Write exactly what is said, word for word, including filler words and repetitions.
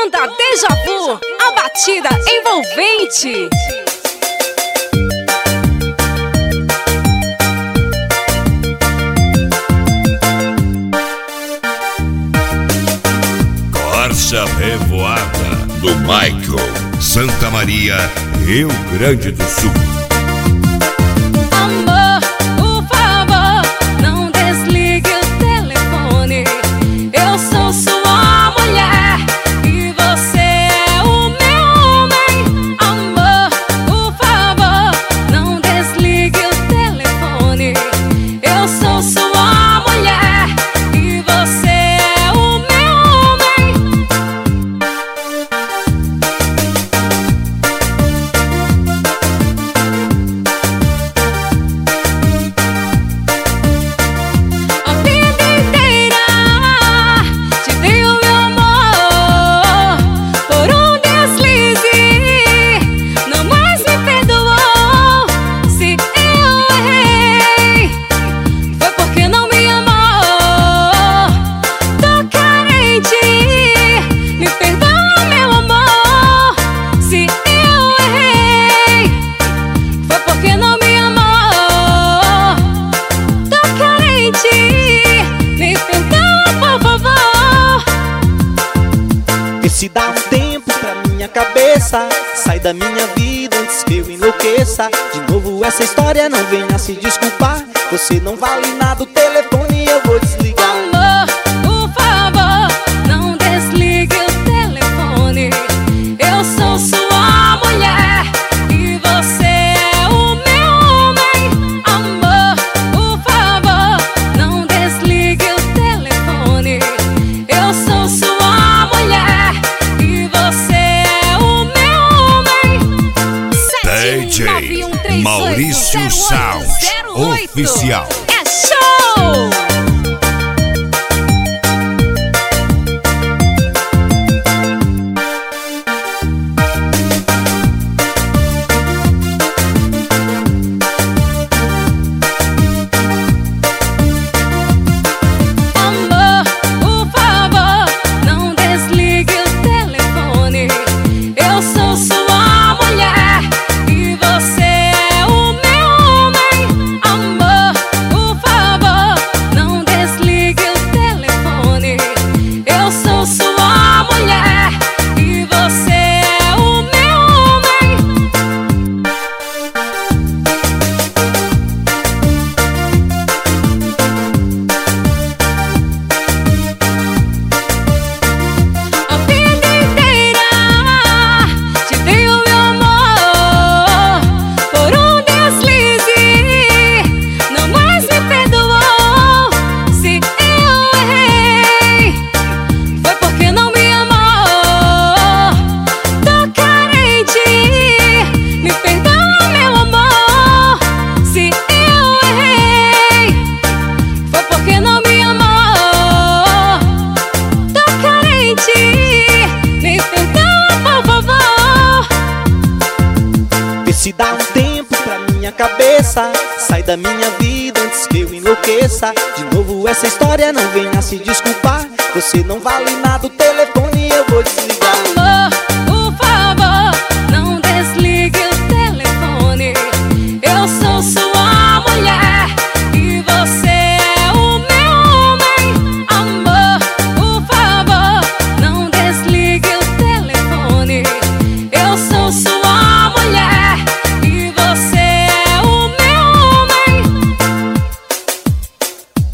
Banda Deja Vu, a batida envolvente. Corsa Revoada do Michael, Santa Maria, Rio Grande do Sul. Amor, por favor, não desligue o telefone. Eu sou sua mulher e você é o meu homem. Amor, por favor, não desligue o telefone. Eu sou sua mulher e você é o meu homem. A vida inteira te dei o meu amor. Por um deslize, não mais me perdoou. Se eu errei, foi porque não me amou. Tô carente, me perdoa, meu amor. Se eu errei, foi porque não me amou. Tô carente, me perdoa, por favor. Vê se dá um tempo pra minha cabeça. Sai da minha vida antes que eu enlouqueça. De novo essa história, não venha se desculpar. Você não vale nada, o telefone eu vou desligar. Amor, por favor, não desligue o telefone. Eu sou sua mulher e você é o meu homem. Amor, por favor, não desligue o telefone. Eu sou sua mulher e você é o meu homem. D J Maurício Sound Oficial. É show! Amor, por favor, não desligue o telefone. Eu sou sua mulher e você é o meu homem. Amor, por favor, não desligue o telefone. Eu sou sua mulher e você é o meu homem. A vida inteira te dei o meu amor. Por um deslize, não mais me perdoou. Se eu errei, foi porque não me amou. Tô carente, me perdoa, meu amor. Se eu errei, foi porque não me amou. Tô carente, me perdoa, por favor. Vê se dá um tempo pra minha cabeça. Sai da minha vida antes que eu enlouqueça. De novo essa história, não venha se desculpar. Você não vale nada, o telefone